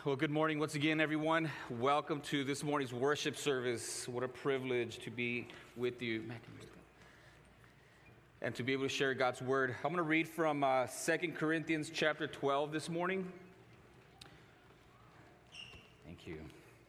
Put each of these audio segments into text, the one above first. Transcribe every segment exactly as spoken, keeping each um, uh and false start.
Well, good morning once again, everyone. Welcome to this morning's worship service. What a privilege to be with you and to be able to share God's word. I'm going to read from uh, Second Corinthians chapter twelve this morning. Thank you.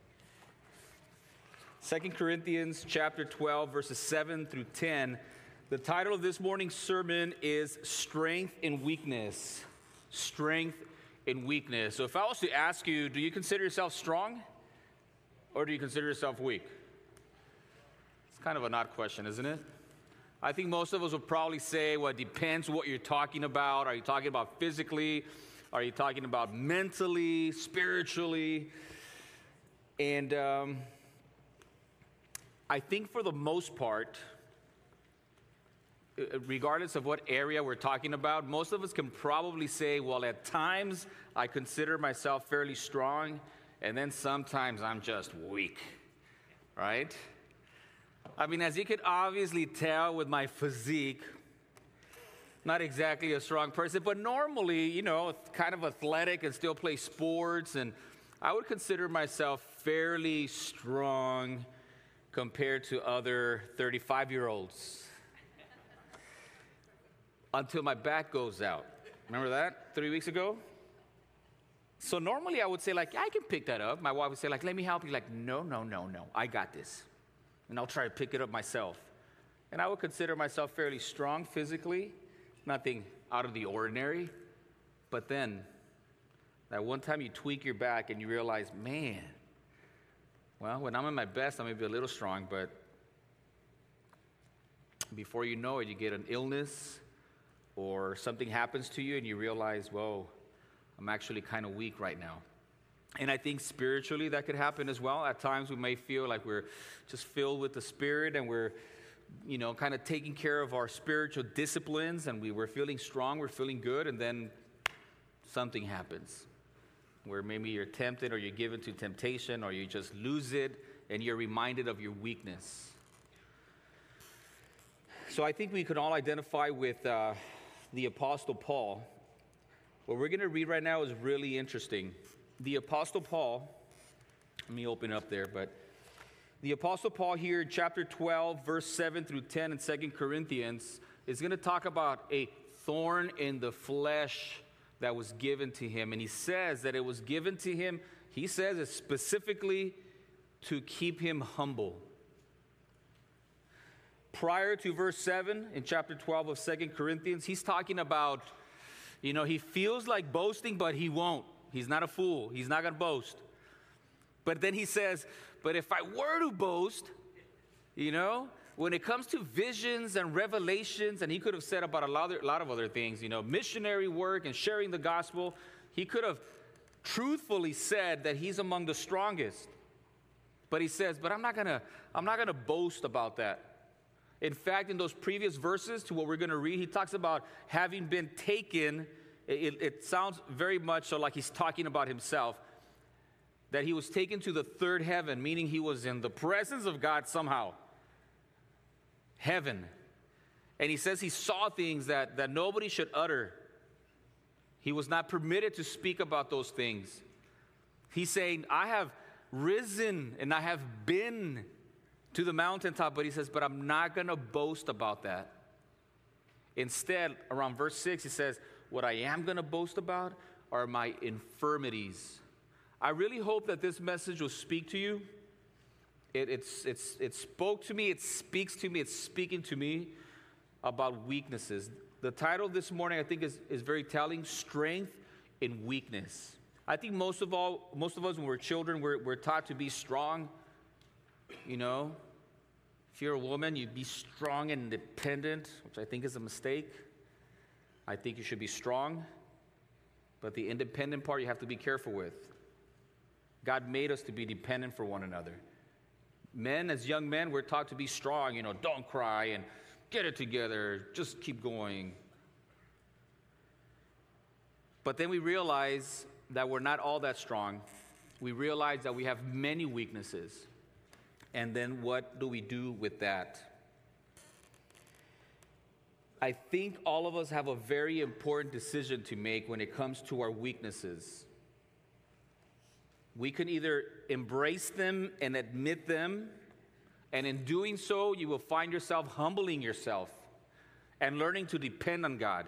Second Corinthians chapter twelve, verses seven through ten. The title of this morning's sermon is Strength in Weakness. Strength in weakness. So if I was to ask you, do you consider yourself strong or do you consider yourself weak? It's kind of an odd question, isn't it? I think most of us will probably say, well, it depends what you're talking about. Are you talking about physically? Are you talking about mentally, spiritually? And um, I think for the most part, regardless of what area we're talking about, most of us can probably say, well, at times I consider myself fairly strong, and then sometimes I'm just weak, right? I mean, as you could obviously tell with my physique, not exactly a strong person, but normally, you know, kind of athletic and still play sports, and I would consider myself fairly strong compared to other thirty-five-year-olds. Until my back goes out. Remember that three weeks ago? So normally I would say, like, I can pick that up. My wife would say, like, let me help you. Like, no, no, no, no. I got this. And I'll try to pick it up myself. And I would consider myself fairly strong physically, nothing out of the ordinary. But then, that one time you tweak your back and you realize, man, well, when I'm at my best, I may be a little strong, but before you know it, you get an illness, or something happens to you and you realize, whoa, I'm actually kind of weak right now. And I think spiritually that could happen as well. At times we may feel like we're just filled with the Spirit and we're, you know, kind of taking care of our spiritual disciplines and we were feeling strong, we're feeling good, and then something happens where maybe you're tempted or you're given to temptation or you just lose it and you're reminded of your weakness. So I think we can all identify with uh, the Apostle Paul. What we're going to read right now is really interesting. The Apostle Paul, let me open up there, but the Apostle Paul here in chapter twelve, verse seven through ten in Second Corinthians is going to talk about a thorn in the flesh that was given to him. And he says that it was given to him, he says it specifically to keep him humble. Prior to verse seven in chapter twelve of Second Corinthians, he's talking about, you know, he feels like boasting, but he won't. He's not a fool. He's not going to boast. But then he says, but if I were to boast, you know, when it comes to visions and revelations, and he could have said about a lot of, a lot of other things, you know, missionary work and sharing the gospel, he could have truthfully said that he's among the strongest. But he says, but I'm not going to, I'm not going to boast about that. In fact, in those previous verses to what we're going to read, he talks about having been taken. It, it sounds very much so like he's talking about himself, that he was taken to the third heaven, meaning he was in the presence of God somehow. Heaven. And he says he saw things that, that nobody should utter. He was not permitted to speak about those things. He's saying, I have risen and I have been to the mountaintop, but he says, but I'm not going to boast about that. Instead, around verse six, he says, what I am going to boast about are my infirmities. I really hope that this message will speak to you. It, it's, it's, it spoke to me, it speaks to me, it's speaking to me about weaknesses. The title this morning, I think, is, is very telling, Strength in Weakness. I think most of all, most of us, when we're children, we're, we're taught to be strong. You know, if you're a woman, you'd be strong and independent, which I think is a mistake. I think you should be strong, but the independent part you have to be careful with. God made us to be dependent for one another. Men, as young men, we're taught to be strong, you know, don't cry and get it together, just keep going. But then we realize that we're not all that strong. We realize that we have many weaknesses. And then what do we do with that? I think all of us have a very important decision to make when it comes to our weaknesses. We can either embrace them and admit them, and in doing so, you will find yourself humbling yourself and learning to depend on God.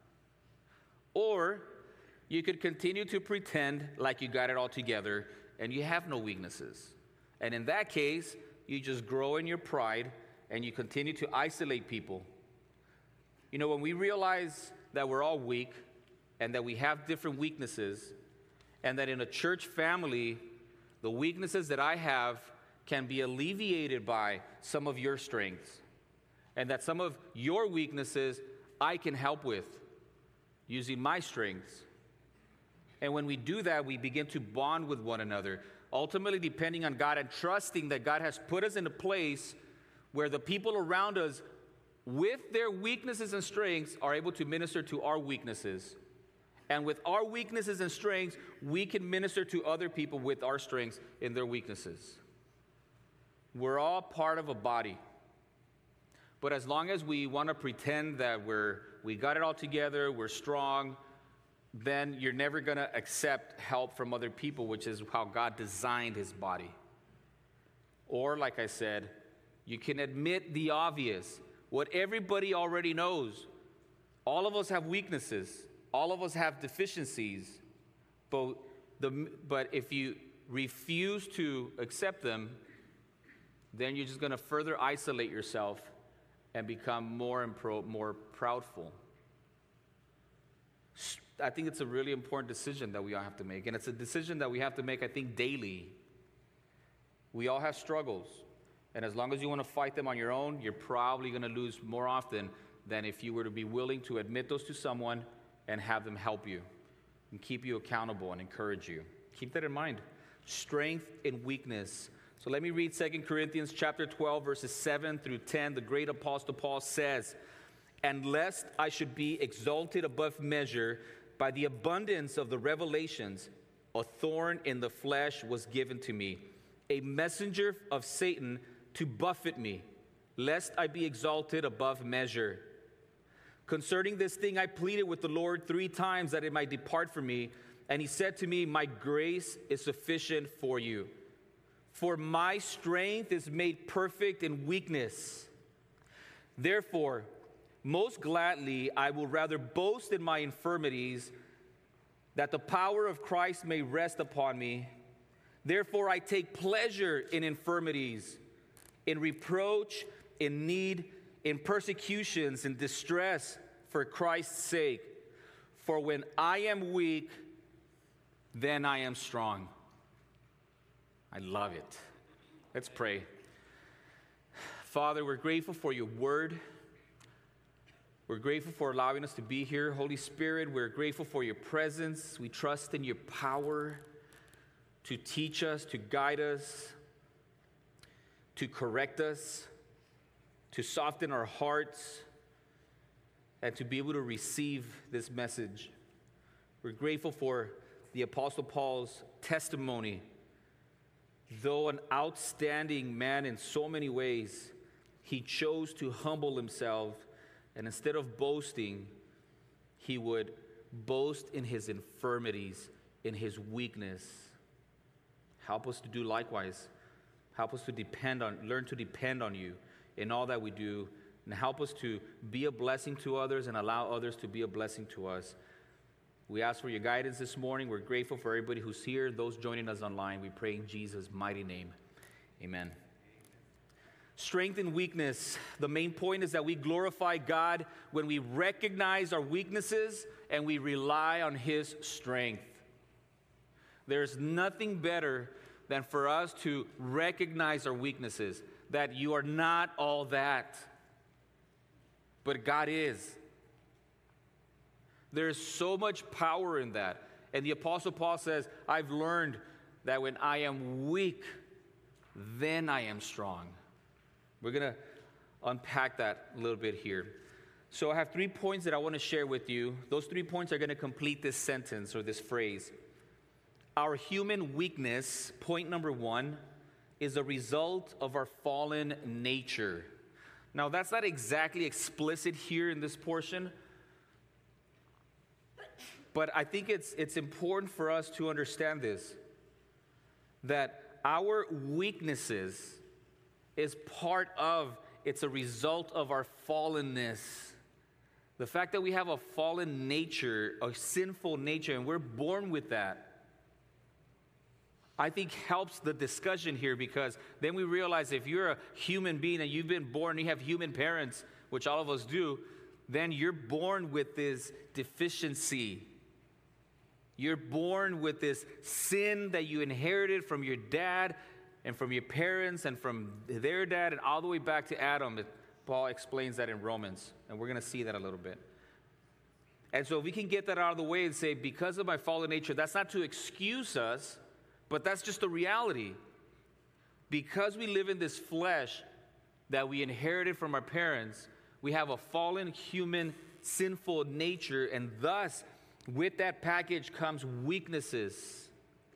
Or you could continue to pretend like you got it all together and you have no weaknesses. And in that case, you just grow in your pride and you continue to isolate people. You know, when we realize that we're all weak and that we have different weaknesses, and that in a church family, the weaknesses that I have can be alleviated by some of your strengths, and that some of your weaknesses I can help with using my strengths. And when we do that, we begin to bond with one another, ultimately depending on God and trusting that God has put us in a place where the people around us, with their weaknesses and strengths, are able to minister to our weaknesses. And with our weaknesses and strengths, we can minister to other people with our strengths in their weaknesses. We're all part of a body. But as long as we want to pretend that we're we got it all together, we're strong, then you're never going to accept help from other people, which is how God designed his body. Or, like I said, you can admit the obvious, what everybody already knows. All of us have weaknesses. All of us have deficiencies, but, the, but if you refuse to accept them, then you're just going to further isolate yourself and become more and pro, more proudful. I think it's a really important decision that we all have to make, and it's a decision that we have to make, I think, daily. We all have struggles, and as long as you want to fight them on your own, you're probably going to lose more often than if you were to be willing to admit those to someone and have them help you and keep you accountable and encourage you. Keep that in mind. Strength and weakness. So let me read Second Corinthians chapter twelve, verses seven through ten. The great apostle Paul says, "And lest I should be exalted above measure by the abundance of the revelations, a thorn in the flesh was given to me, a messenger of Satan to buffet me, lest I be exalted above measure. Concerning this thing, I pleaded with the Lord three times that it might depart from me. And he said to me, my grace is sufficient for you. For my strength is made perfect in weakness. Therefore, most gladly, I will rather boast in my infirmities, that the power of Christ may rest upon me. Therefore, I take pleasure in infirmities, in reproach, in need, in persecutions, in distress, for Christ's sake. For when I am weak, then I am strong." I love it. Let's pray. Father, we're grateful for your word. We're grateful for allowing us to be here. Holy Spirit, we're grateful for your presence. We trust in your power to teach us, to guide us, to correct us, to soften our hearts, and to be able to receive this message. We're grateful for the Apostle Paul's testimony. Though an outstanding man in so many ways, he chose to humble himself, and instead of boasting, he would boast in his infirmities, in his weakness. Help us to do likewise. Help us to depend on, learn to depend on you in all that we do, and help us to be a blessing to others and allow others to be a blessing to us. We ask for your guidance this morning. We're grateful for everybody who's here, those joining us online. We pray in Jesus' mighty name. Amen. Strength and weakness. The main point is that we glorify God when we recognize our weaknesses and we rely on his strength. There's nothing better than for us to recognize our weaknesses, that you are not all that, but God is. There's so much power in that. And the Apostle Paul says, I've learned that when I am weak, then I am strong. We're going to unpack that a little bit here. So I have three points that I want to share with you. Those three points are going to complete this sentence or this phrase. Our human weakness, point number one, is a result of our fallen nature. Now, that's not exactly explicit here in this portion, but I think it's, it's important for us to understand this. that our weaknesses is part of, it's a result of our fallenness. The fact that we have a fallen nature, a sinful nature, and we're born with that, I think helps the discussion here, because then we realize if you're a human being and you've been born, you have human parents, which all of us do, then you're born with this deficiency. You're born with this sin that you inherited from your dad and from your parents and from their dad and all the way back to Adam. Paul explains that in Romans, and we're going to see that a little bit. And so if we can get that out of the way and say, because of my fallen nature, that's not to excuse us, but that's just the reality. Because we live in this flesh that we inherited from our parents, we have a fallen human sinful nature, and thus with that package comes weaknesses,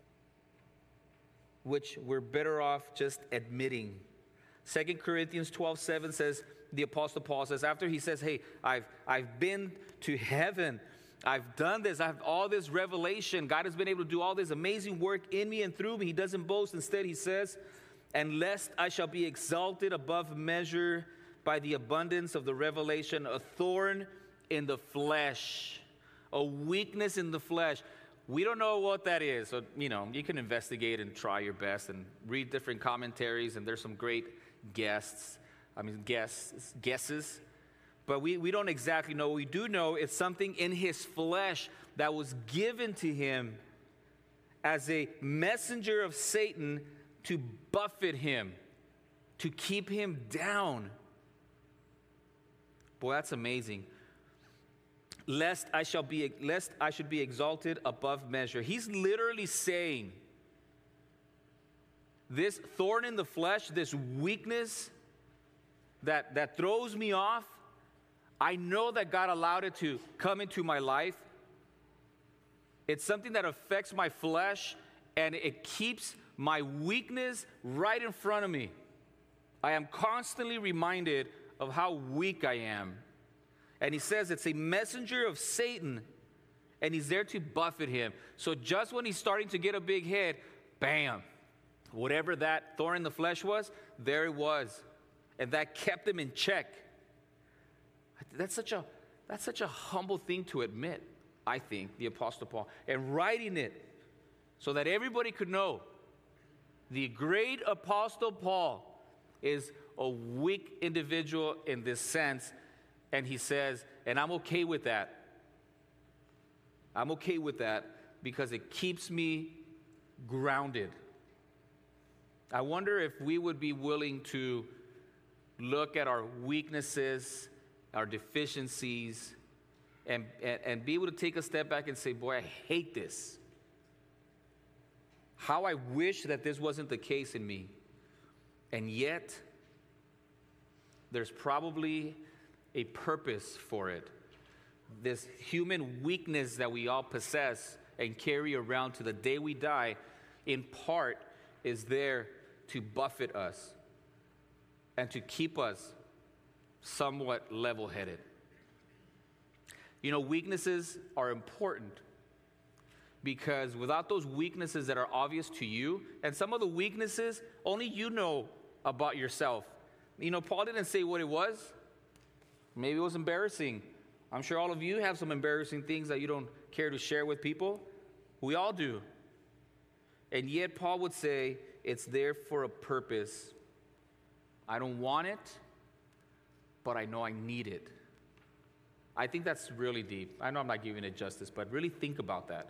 which we're better off just admitting. Second Corinthians twelve seven says, the Apostle Paul says, after he says, hey, I've, I've been to heaven, I've done this, I have all this revelation, God has been able to do all this amazing work in me and through me. He doesn't boast. Instead, he says, and lest I shall be exalted above measure by the abundance of the revelation, a thorn in the flesh, a weakness in the flesh. We don't know what that is. So, you know, you can investigate and try your best and read different commentaries, and there's some great guests, I mean, guess, guesses. But we, we don't exactly know. We do know it's something in his flesh that was given to him as a messenger of Satan to buffet him, to keep him down. Boy, that's amazing. Lest I shall be, lest I should be exalted above measure. He's literally saying, this thorn in the flesh, this weakness that, that throws me off, I know that God allowed it to come into my life. It's something that affects my flesh, and it keeps my weakness right in front of me. I am constantly reminded of how weak I am. And he says it's a messenger of Satan, and he's there to buffet him. So just when he's starting to get a big head, bam, whatever that thorn in the flesh was, there it was. And that kept him in check. That's such a, that's such a humble thing to admit, I think, the Apostle Paul. And writing it so that everybody could know the great Apostle Paul is a weak individual in this sense. And he says, and I'm okay with that. I'm okay with that because it keeps me grounded. I wonder if we would be willing to look at our weaknesses, our deficiencies, and, and, and be able to take a step back and say, boy, I hate this. How I wish that this wasn't the case in me. And yet, there's probably a purpose for it. This human weakness that we all possess and carry around to the day we die, in part, is there to buffet us and to keep us somewhat level-headed. You know, weaknesses are important because without those weaknesses that are obvious to you, and some of the weaknesses only you know about yourself. You know, Paul didn't say what it was. Maybe it was embarrassing. I'm sure all of you have some embarrassing things that you don't care to share with people. We all do. And yet Paul would say it's there for a purpose. I don't want it, but I know I need it. I think that's really deep. I know I'm not giving it justice, but really think about that.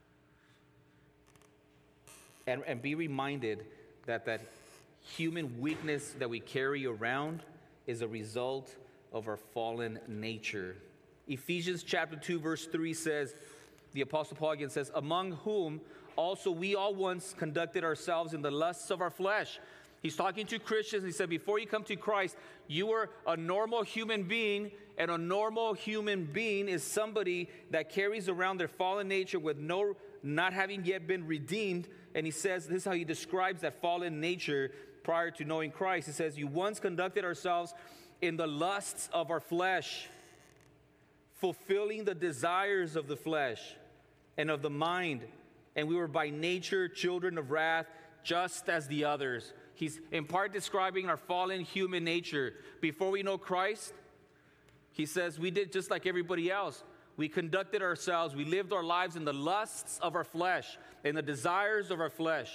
And, and be reminded that that human weakness that we carry around is a result of our fallen nature. Ephesians chapter two, verse three says, the Apostle Paul again says, among whom also we all once conducted ourselves in the lusts of our flesh. He's talking to Christians. He said, before you come to Christ, you were a normal human being, and a normal human being is somebody that carries around their fallen nature with no, not having yet been redeemed. And he says, this is how he describes that fallen nature prior to knowing Christ. He says, you once conducted ourselves in the lusts of our flesh, fulfilling the desires of the flesh and of the mind. And we were by nature children of wrath, just as the others. He's in part describing our fallen human nature. Before we know Christ, he says we did just like everybody else. We conducted ourselves, we lived our lives in the lusts of our flesh, in the desires of our flesh,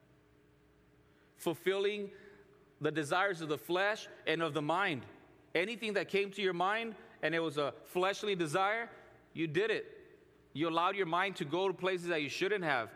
fulfilling the desires of the flesh and of the mind. Anything that came to your mind and it was a fleshly desire, you did it. You allowed your mind to go to places that you shouldn't have.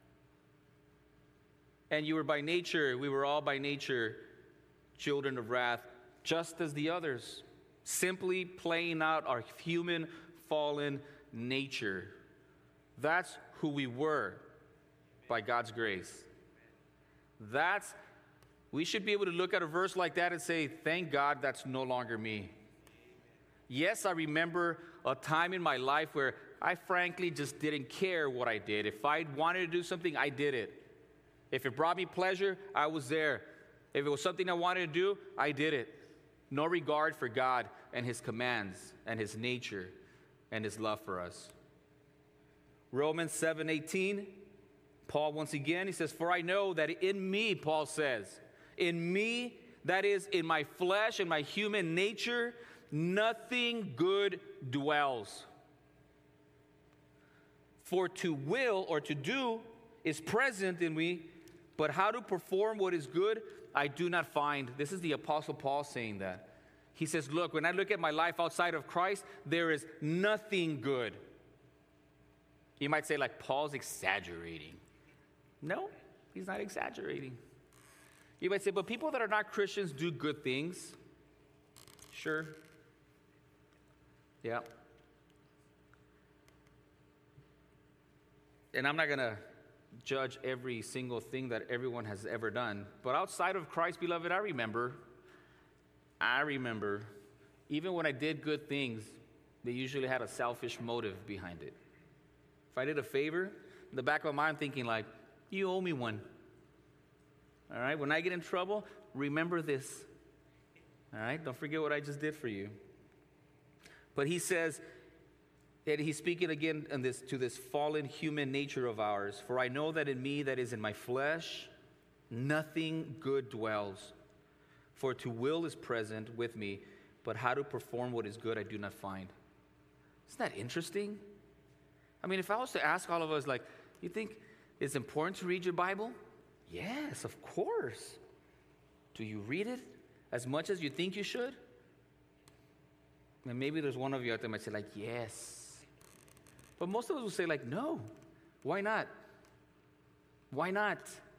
And you were by nature, we were all by nature children of wrath, just as the others, simply playing out our human fallen nature. That's who we were by God's grace. That's, we should be able to look at a verse like that and say, thank God that's no longer me. Yes, I remember a time in my life where I frankly just didn't care what I did. If I wanted to do something, I did it. If it brought me pleasure, I was there. If it was something I wanted to do, I did it. No regard for God and his commands and his nature and his love for us. Romans seven eighteen, Paul once again, he says, for I know that in me, Paul says, in me, that is in my flesh and my human nature, nothing good dwells. For to will or to do is present in me, but how to perform what is good, I do not find. This is the Apostle Paul saying that. He says, look, when I look at my life outside of Christ, there is nothing good. You might say, like, Paul's exaggerating. No, he's not exaggerating. You might say, but people that are not Christians do good things. Sure. Yeah. And I'm not going to judge every single thing that everyone has ever done. But outside of Christ, beloved, I remember, I remember, even when I did good things, they usually had a selfish motive behind it. If I did a favor, in the back of my mind, I'm thinking like, you owe me one. All right, when I get in trouble, remember this. All right, don't forget what I just did for you. But he says, and he's speaking again in this, to this fallen human nature of ours. For I know that in me, that is in my flesh, nothing good dwells. For to will is present with me, but how to perform what is good I do not find. Isn't that interesting? I mean, if I was to ask all of us, like, you think it's important to read your Bible? Yes, of course. Do you read it as much as you think you should? And maybe there's one of you out there might say, like, yes. But most of us will say, like, no. Why not? Why not?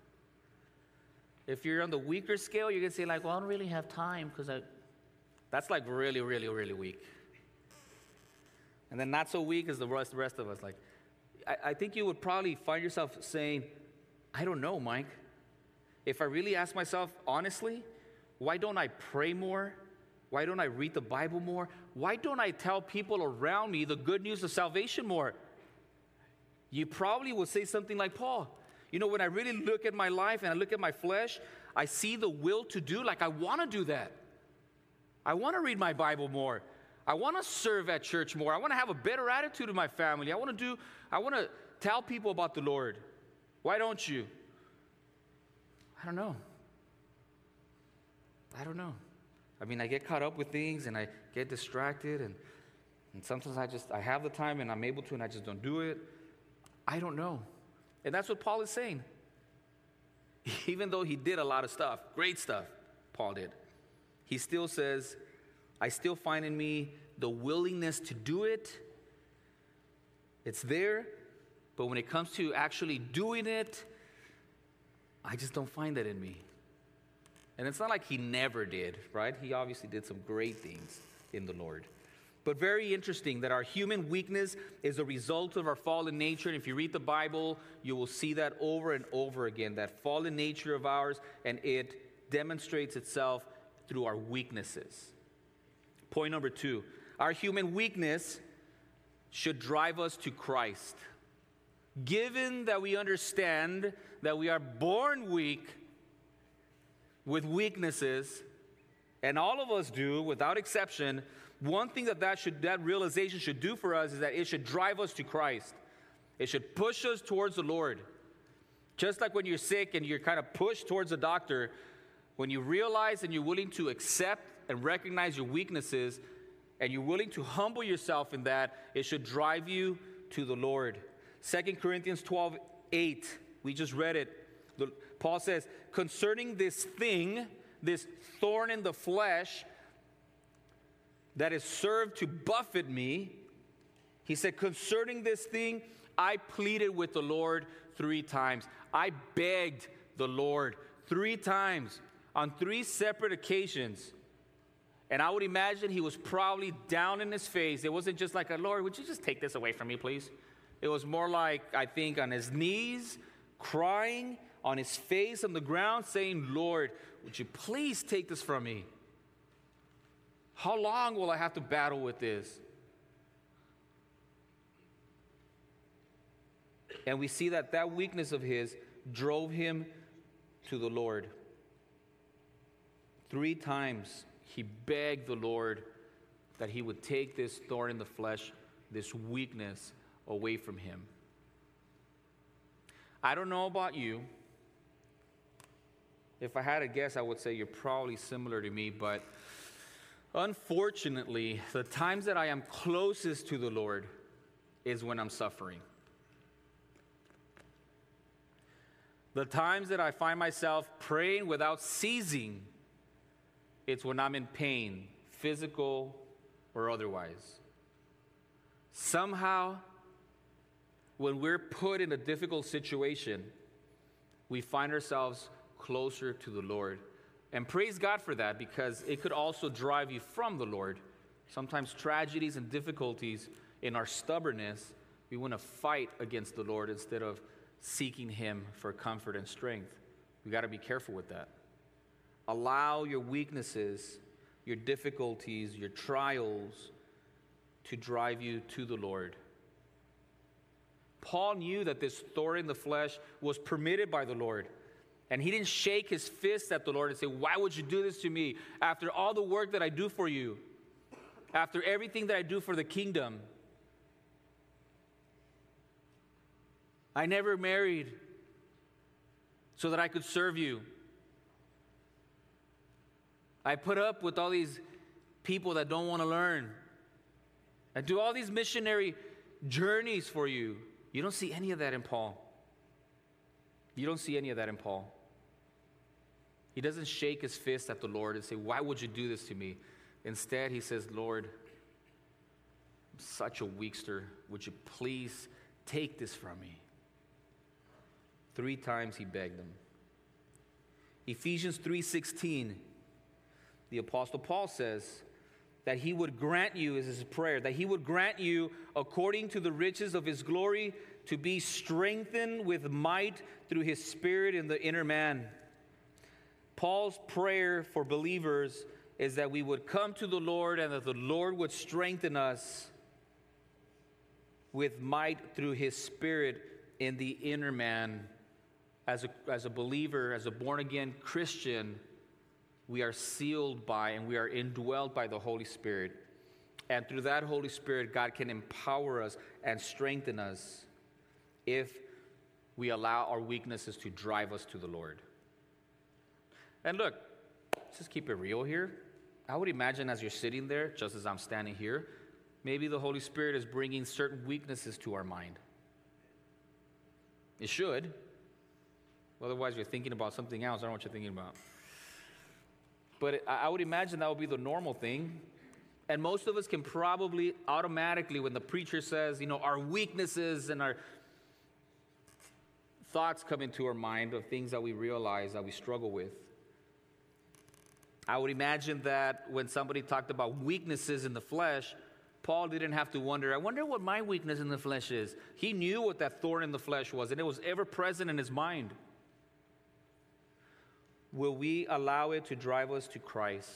If you're on the weaker scale, you're going to say, like, well, I don't really have time because I... That's like really, really, really weak. And then not so weak as the rest, the rest of us. Like, I, I think you would probably find yourself saying, I don't know, Mike. If I really ask myself honestly, why don't I pray more? Why don't I read the Bible more? Why don't I tell people around me the good news of salvation more? You probably will say something like Paul. You know, when I really look at my life and I look at my flesh, I see the will to do, like I want to do that. I want to read my Bible more. I want to serve at church more. I want to have a better attitude in my family. I want to do, I want to tell people about the Lord. Why don't you? I don't know. I don't know. I mean, I get caught up with things and I get distracted and, and sometimes I just, I have the time and I'm able to and I just don't do it. I don't know. And that's what Paul is saying. Even though he did a lot of stuff, great stuff, Paul did, he still says, I still find in me the willingness to do it. It's there, but when it comes to actually doing it, I just don't find that in me. And it's not like he never did, right? He obviously did some great things in the Lord. But very interesting that our human weakness is a result of our fallen nature. And if you read the Bible, you will see that over and over again, that fallen nature of ours, and it demonstrates itself through our weaknesses. Point number two, our human weakness should drive us to Christ. Given that we understand that we are born weak with weaknesses, and all of us do without exception, one thing that that, should, that realization should do for us is that it should drive us to Christ. It should push us towards the Lord. Just like when you're sick and you're kind of pushed towards a doctor, when you realize and you're willing to accept and recognize your weaknesses, and you're willing to humble yourself in that, it should drive you to the Lord. Second Corinthians twelve eight, we just read it. The, Paul says, concerning this thing, this thorn in the flesh that is served to buffet me, he said, concerning this thing, I pleaded with the Lord three times. I begged the Lord three times on three separate occasions. And I would imagine he was probably down in his face. It wasn't just like, Lord, would you just take this away from me, please? It was more like, I think, on his knees, crying, on his face on the ground, saying, Lord, would you please take this from me? How long will I have to battle with this? And we see that that weakness of his drove him to the Lord. Three times he begged the Lord that he would take this thorn in the flesh, this weakness, away from him. I don't know about you. If I had to guess, I would say you're probably similar to me, but unfortunately, the times that I am closest to the Lord is when I'm suffering. The times that I find myself praying without ceasing, it's when I'm in pain, physical or otherwise. Somehow, when we're put in a difficult situation, we find ourselves closer to the Lord. And praise God for that, because it could also drive you from the Lord. Sometimes tragedies and difficulties, in our stubbornness, we want to fight against the Lord instead of seeking him for comfort and strength. We got to be careful with that. Allow your weaknesses, your difficulties, your trials to drive you to the Lord. Paul knew that this thorn in the flesh was permitted by the Lord. And he didn't shake his fist at the Lord and say, why would you do this to me after all the work that I do for you? After everything that I do for the kingdom? I never married so that I could serve you. I put up with all these people that don't want to learn. I do all these missionary journeys for you. You don't see any of that in Paul. You don't see any of that in Paul. He doesn't shake his fist at the Lord and say, why would you do this to me? Instead, he says, Lord, I'm such a weakster. Would you please take this from me? Three times he begged them. Ephesians three sixteen, the Apostle Paul says that he would grant you, is his prayer, that he would grant you according to the riches of his glory to be strengthened with might through his Spirit in the inner man. Paul's prayer for believers is that we would come to the Lord and that the Lord would strengthen us with might through his Spirit in the inner man. As a, as a believer, as a born-again Christian, we are sealed by and we are indwelt by the Holy Spirit. And through that Holy Spirit, God can empower us and strengthen us if we allow our weaknesses to drive us to the Lord. And look, let's just keep it real here. I would imagine as you're sitting there, just as I'm standing here, maybe the Holy Spirit is bringing certain weaknesses to our mind. It should. Otherwise, you're thinking about something else. I don't know what you're thinking about. But it, I would imagine that would be the normal thing. And most of us can probably automatically, when the preacher says, you know, our weaknesses and our thoughts come into our mind of things that we realize that we struggle with. I would imagine that when somebody talked about weaknesses in the flesh, Paul didn't have to wonder, I wonder what my weakness in the flesh is. He knew what that thorn in the flesh was, and it was ever present in his mind. Will we allow it to drive us to Christ?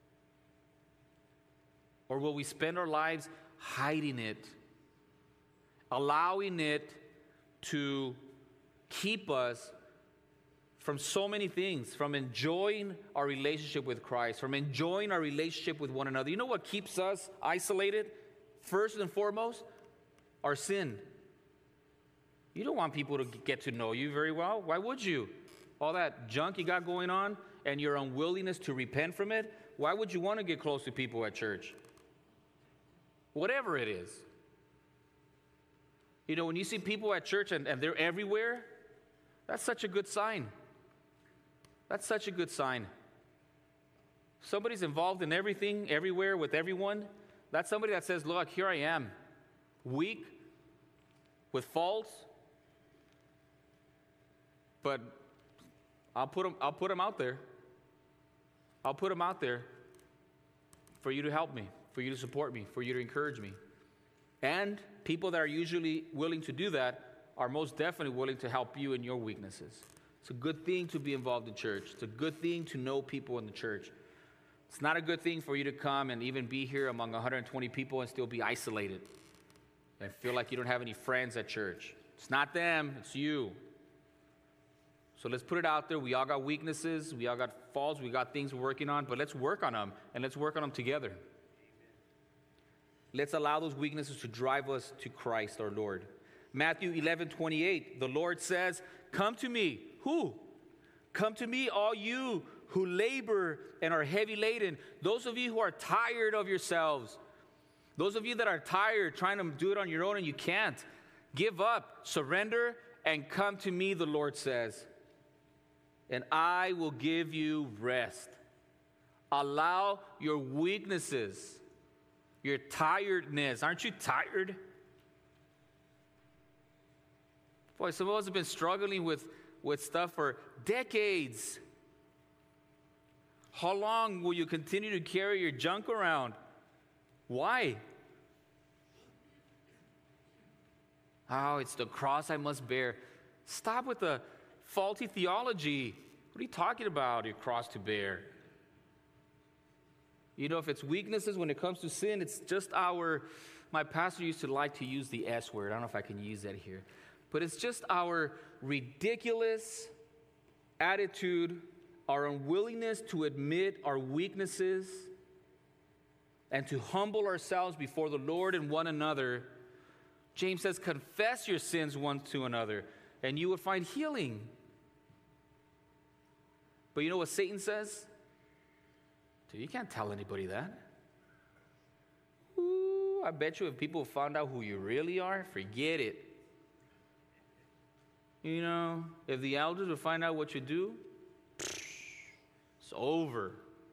Or will we spend our lives hiding it, allowing it to keep us from so many things, from enjoying our relationship with Christ, from enjoying our relationship with one another? You know what keeps us isolated? First and foremost, our sin. You don't want people to get to know you very well. Why would you? All that junk you got going on and your unwillingness to repent from it, why would you want to get close to people at church? Whatever it is. You know, when you see people at church and, and they're everywhere, that's such a good sign. That's such a good sign. Somebody's involved in everything, everywhere, with everyone. That's somebody that says, look, here I am, weak, with faults, but I'll put them, I'll put them out there. I'll put them out there for you to help me, for you to support me, for you to encourage me. And people that are usually willing to do that are most definitely willing to help you in your weaknesses. It's a good thing to be involved in church. It's a good thing to know people in the church. It's not a good thing for you to come and even be here among one hundred twenty people and still be isolated and feel like you don't have any friends at church. It's not them, it's you. So let's put it out there. We all got weaknesses. We all got faults. We got things we're working on. But let's work on them, and let's work on them together. Let's allow those weaknesses to drive us to Christ our Lord. Matthew eleven twenty-eight, the Lord says, come to me. Who? Come to me, all you who labor and are heavy laden. Those of you who are tired of yourselves. Those of you that are tired trying to do it on your own and you can't. Give up, surrender, and come to me, the Lord says. And I will give you rest. Allow your weaknesses, your tiredness. Aren't you tired? Boy, some of us have been struggling with, with stuff for decades. How long will you continue to carry your junk around? Why? Oh, it's the cross I must bear. Stop with the faulty theology. What are you talking about, your cross to bear? You know, if it's weaknesses when it comes to sin, it's just our, my pastor used to like to use the S word. I don't know if I can use that here. But it's just our ridiculous attitude, our unwillingness to admit our weaknesses and to humble ourselves before the Lord and one another. James says, confess your sins one to another, and you will find healing. But you know what Satan says? Dude, you can't tell anybody that. Ooh, I bet you if people found out who you really are, forget it. You know, if the elders would find out what you do, it's over.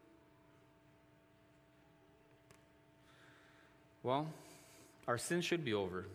Well, our sins should be over.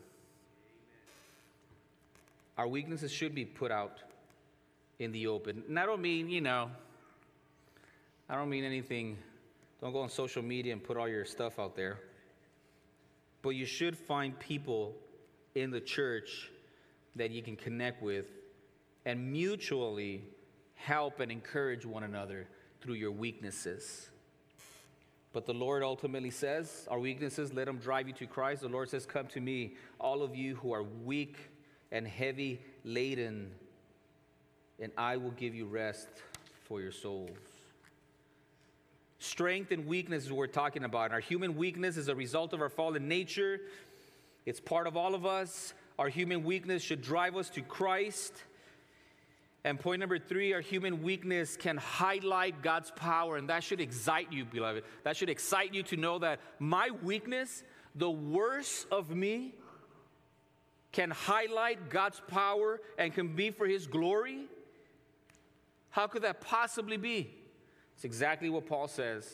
Our weaknesses should be put out in the open. And I don't mean, you know, I don't mean anything. Don't go on social media and put all your stuff out there. But you should find people in the church that you can connect with and mutually help and encourage one another through your weaknesses. But the Lord ultimately says, our weaknesses, let them drive you to Christ. The Lord says, come to me, all of you who are weak and heavy laden, and I will give you rest for your souls. Strength and weakness is what we're talking about. Our human weakness is a result of our fallen nature. It's part of all of us. Our human weakness should drive us to Christ. And point number three, our human weakness can highlight God's power, and that should excite you, beloved. That should excite you to know that my weakness, the worst of me, can highlight God's power and can be for His glory. How could that possibly be? It's exactly what Paul says.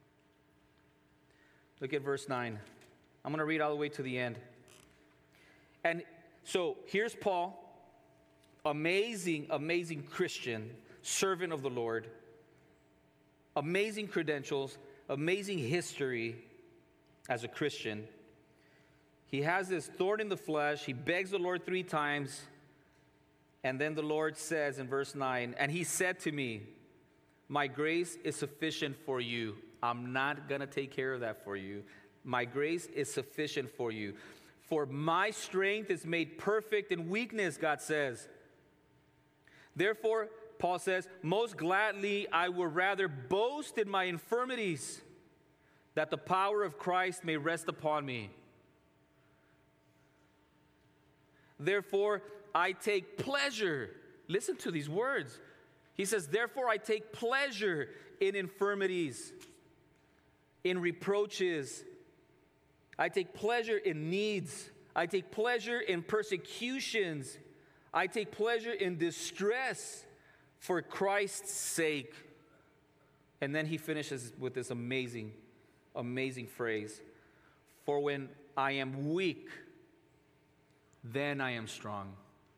Look at verse nine. I'm going to read all the way to the end. And so here's Paul, amazing, amazing Christian, servant of the Lord, amazing credentials, amazing history as a Christian. He has this thorn in the flesh. He begs the Lord three times. And then the Lord says in verse nine, and He said to me, my grace is sufficient for you. I'm not going to take care of that for you. My grace is sufficient for you. For my strength is made perfect in weakness, God says. Therefore, Paul says, most gladly I will rather boast in my infirmities, that the power of Christ may rest upon me. Therefore, I take pleasure. Listen to these words. He says, therefore I take pleasure in infirmities, in reproaches. I take pleasure in needs. I take pleasure in persecutions. I take pleasure in distress for Christ's sake. And then he finishes with this amazing, amazing phrase. For when I am weak, then I am strong.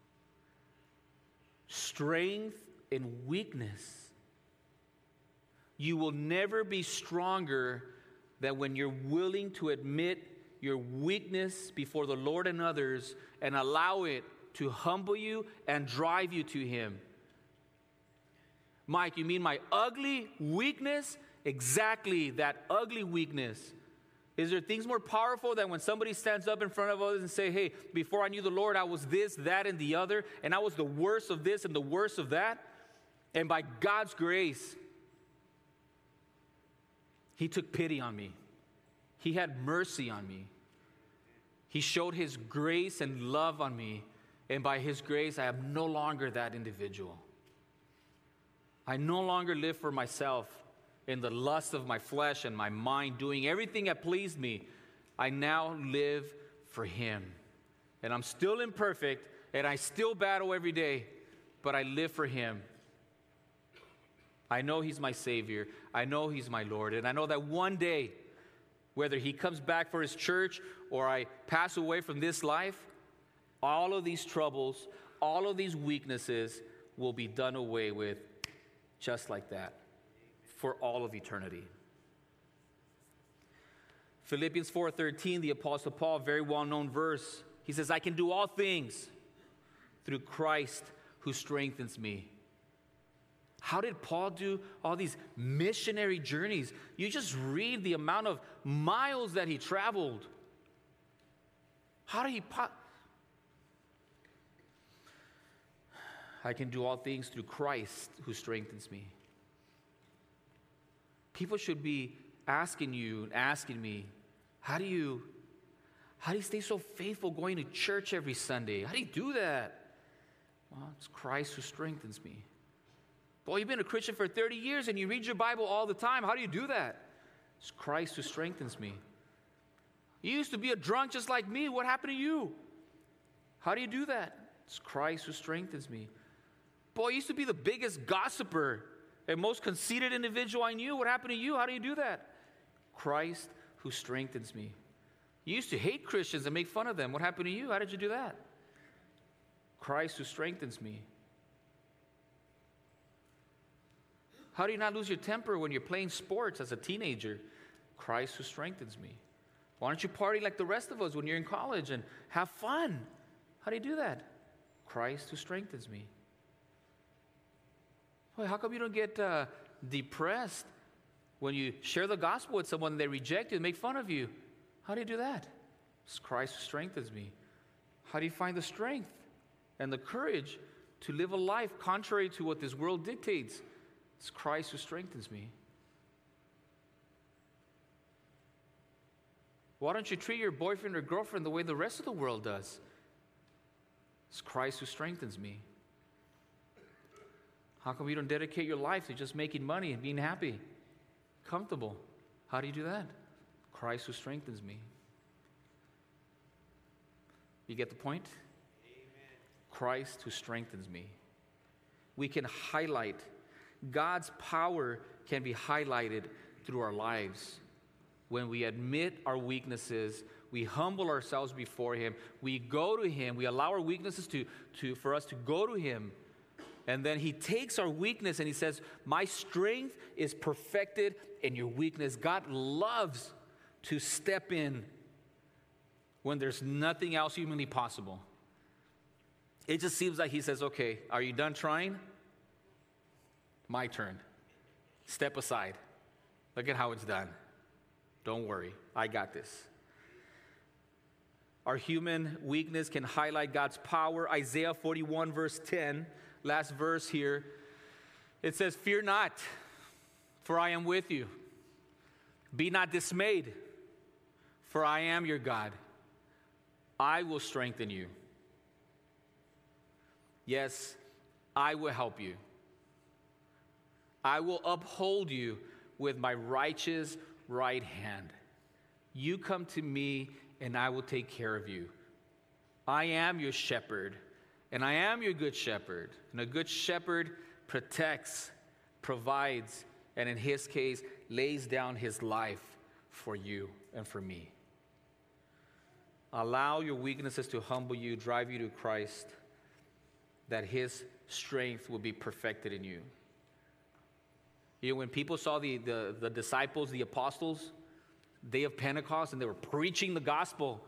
Strength in weakness. You will never be stronger than when you're willing to admit your weakness before the Lord and others and allow it to humble you and drive you to Him. Mike, you mean my ugly weakness? Exactly, that ugly weakness. Is there things more powerful than when somebody stands up in front of others and say, hey, before I knew the Lord, I was this, that, and the other, and I was the worst of this and the worst of that? And by God's grace, He took pity on me. He had mercy on me. He showed His grace and love on me. And by His grace, I am no longer that individual. I no longer live for myself in the lust of my flesh and my mind, doing everything that pleased me. I now live for Him. And I'm still imperfect, and I still battle every day, but I live for Him. I know He's my Savior. I know He's my Lord. And I know that one day, whether He comes back for His church or I pass away from this life, all of these troubles, all of these weaknesses will be done away with just like that for all of eternity. Philippians four thirteen, the Apostle Paul, very well-known verse. He says, I can do all things through Christ who strengthens me. How did Paul do all these missionary journeys? You just read the amount of miles that he traveled. How did he... Po- I can do all things through Christ who strengthens me. People should be asking you and asking me, how do you, how do you stay so faithful going to church every Sunday? How do you do that? Well, it's Christ who strengthens me. Boy, you've been a Christian for thirty years and you read your Bible all the time. How do you do that? It's Christ who strengthens me. You used to be a drunk just like me. What happened to you? How do you do that? It's Christ who strengthens me. Boy, I used to be the biggest gossiper and most conceited individual I knew. What happened to you? How do you do that? Christ who strengthens me. You used to hate Christians and make fun of them. What happened to you? How did you do that? Christ who strengthens me. How do you not lose your temper when you're playing sports as a teenager? Christ who strengthens me. Why don't you party like the rest of us when you're in college and have fun? How do you do that? Christ who strengthens me. Boy, how come you don't get uh, depressed when you share the gospel with someone and they reject you and make fun of you? How do you do that? It's Christ who strengthens me. How do you find the strength and the courage to live a life contrary to what this world dictates? It's Christ who strengthens me. Why don't you treat your boyfriend or girlfriend the way the rest of the world does? It's Christ who strengthens me. How come you don't dedicate your life to just making money and being happy, comfortable? How do you do that? Christ who strengthens me. You get the point? Amen. Christ who strengthens me. We can highlight, God's power can be highlighted through our lives. When we admit our weaknesses, we humble ourselves before Him, we go to Him, we allow our weaknesses to, to, for us to go to Him, and then He takes our weakness and He says, my strength is perfected in your weakness. God loves to step in when there's nothing else humanly possible. It just seems like He says, okay, are you done trying? My turn. Step aside. Look at how it's done. Don't worry, I got this. Our human weakness can highlight God's power. Isaiah forty-one verse ten, last verse here. It says, fear not, for I am with you. Be not dismayed, for I am your God. I will strengthen you. Yes, I will help you. I will uphold you with my righteous right hand. You come to me, and I will take care of you. I am your shepherd, and I am your good shepherd. And a good shepherd protects, provides, and in his case, lays down his life for you and for me. Allow your weaknesses to humble you, drive you to Christ, that his strength will be perfected in you. You know, when people saw the, the, the disciples, the apostles, day of Pentecost, and they were preaching the gospel,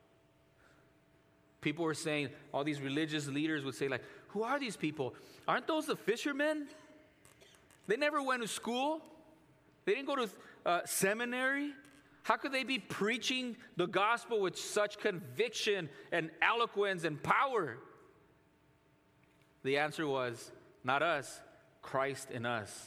people were saying, all these religious leaders would say, like, who are these people? Aren't those the fishermen? They never went to school. They didn't go to uh, seminary. How could they be preaching the gospel with such conviction and eloquence and power? The answer was, not us, Christ in us.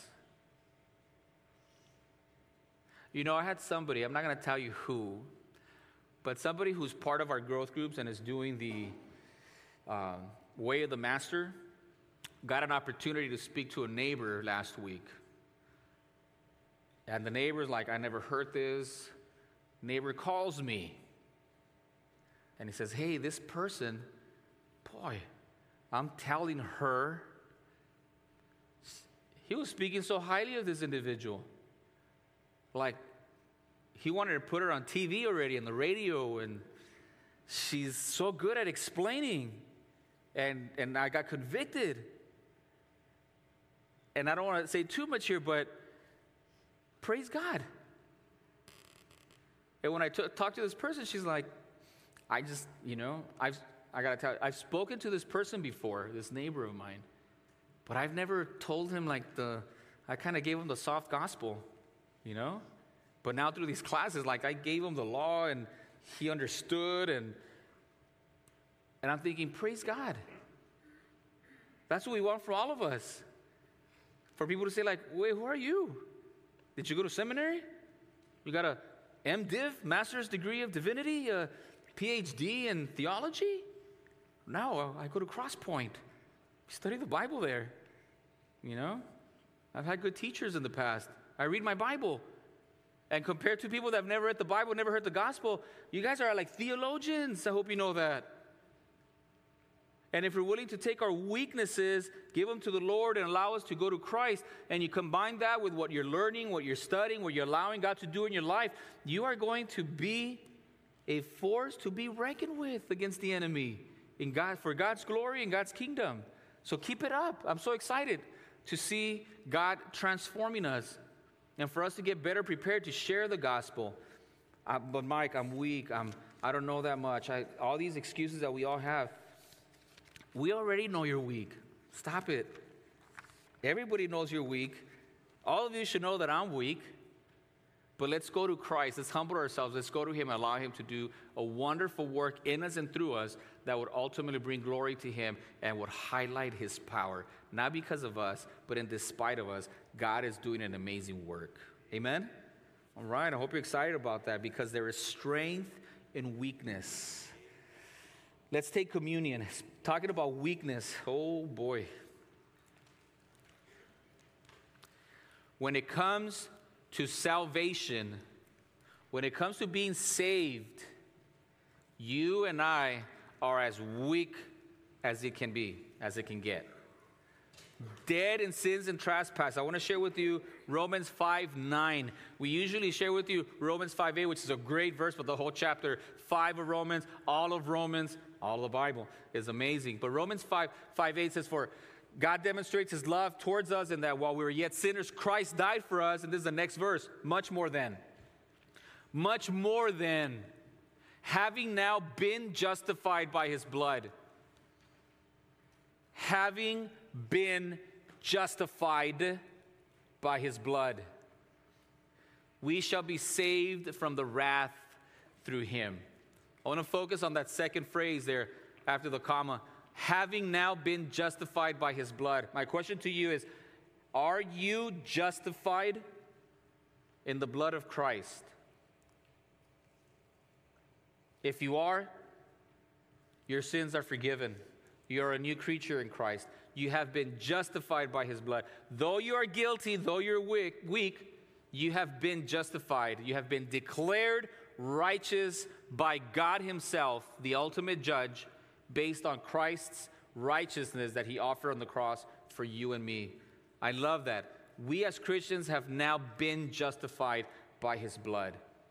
You know, I had somebody, I'm not going to tell you who, but somebody who's part of our growth groups and is doing the um, Way of the Master, got an opportunity to speak to a neighbor last week. And the neighbor's like, I never heard this. Neighbor calls me. And he says, hey, this person, boy, I'm telling her, he was speaking so highly of this individual. Like, he wanted to put her on T V already, on the radio, and she's so good at explaining. And, and I got convicted. And I don't want to say too much here, but praise God. And when I t- talked to this person, she's like, I just, you know, I've, I got to tell you, I've spoken to this person before, this neighbor of mine, but I've never told him like the, I kind of gave him the soft gospel, you know? But now through these classes, like I gave him the law and he understood, and and I'm thinking, praise God. That's what we want for all of us. For people to say like, wait, who are you? Did you go to seminary? You got a MDiv, Master's Degree of Divinity, a P H D in theology? No, I go to Cross Point. Study the Bible there. You know? I've had good teachers in the past. I read my Bible. And compared to people that have never read the Bible, never heard the gospel, you guys are like theologians. I hope you know that. And if we're willing to take our weaknesses, give them to the Lord, and allow us to go to Christ, and you combine that with what you're learning, what you're studying, what you're allowing God to do in your life, you are going to be a force to be reckoned with against the enemy in God, for God's glory and God's kingdom. So keep it up. I'm so excited to see God transforming us and for us to get better prepared to share the gospel. Uh, but Mike, I'm weak. I'm, I don't know that much. I, all these excuses that we all have. We already know you're weak. Stop it. Everybody knows you're weak. All of you should know that I'm weak. But let's go to Christ. Let's humble ourselves. Let's go to Him and allow Him to do a wonderful work in us and through us that would ultimately bring glory to Him and would highlight His power. Not because of us, but in despite of us, God is doing an amazing work. Amen? All right. I hope you're excited about that, because there is strength in weakness. Let's take communion. Talking about weakness. Oh, boy. When it comes to salvation, when it comes to being saved, you and I are as weak as it can be, as it can get. Dead in sins and trespasses. I want to share with you Romans five nine. We usually share with you Romans five eight, which is a great verse, but the whole chapter five of Romans, all of Romans, all of the Bible is amazing. But Romans five eight says, for God demonstrates His love towards us in that while we were yet sinners, Christ died for us. And this is the next verse. Much more than. Much more than. Having now been justified by His blood. Having been justified by His blood. We shall be saved from the wrath through Him. I want to focus on that second phrase there after the comma. Having now been justified by His blood. My question to you is, are you justified in the blood of Christ? If you are, your sins are forgiven. You are a new creature in Christ. You have been justified by his blood. Though you are guilty, though you're weak, weak, you have been justified. You have been declared righteous by God himself, the ultimate judge, based on Christ's righteousness that he offered on the cross for you and me. I love that. We as Christians have now been justified by his blood.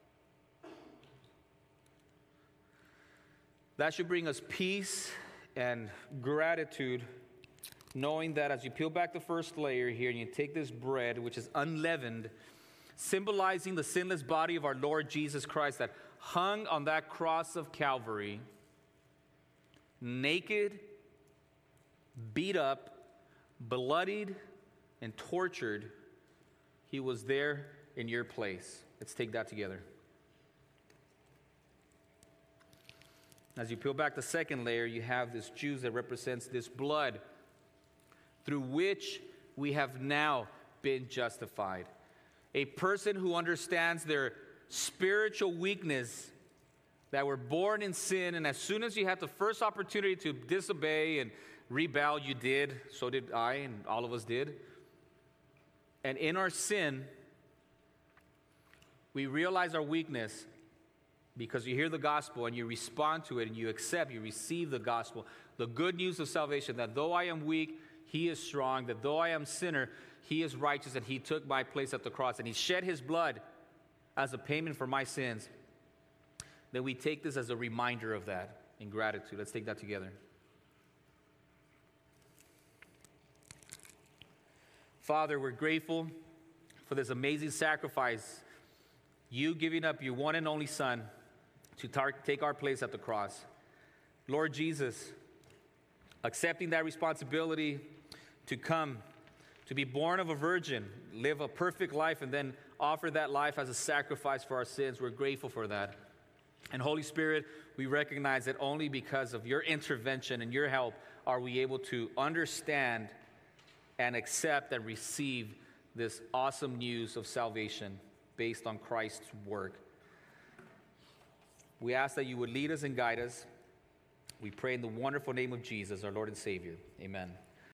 That should bring us peace and gratitude, knowing that as you peel back the first layer here and you take this bread, which is unleavened, symbolizing the sinless body of our Lord Jesus Christ that hung on that cross of Calvary, naked, beat up, bloodied, and tortured, he was there in your place. Let's take that together. As you peel back the second layer, you have this juice that represents this blood through which we have now been justified. A person who understands their spiritual weakness, that were born in sin, and as soon as you had the first opportunity to disobey and rebel, you did. So did I, and all of us did. And in our sin, we realize our weakness because you hear the gospel and you respond to it and you accept, you receive the gospel, the good news of salvation, that though I am weak, he is strong, that though I am sinner, he is righteous, and he took my place at the cross, and he shed his blood as a payment for my sins. Then we take this as a reminder of that in gratitude. Let's take that together. Father, we're grateful for this amazing sacrifice, you giving up your one and only Son to tar- take our place at the cross. Lord Jesus, accepting that responsibility to come, to be born of a virgin, live a perfect life, and then offer that life as a sacrifice for our sins. We're grateful for that. And Holy Spirit, we recognize that only because of your intervention and your help are we able to understand and accept and receive this awesome news of salvation based on Christ's work. We ask that you would lead us and guide us. We pray in the wonderful name of Jesus, our Lord and Savior. Amen.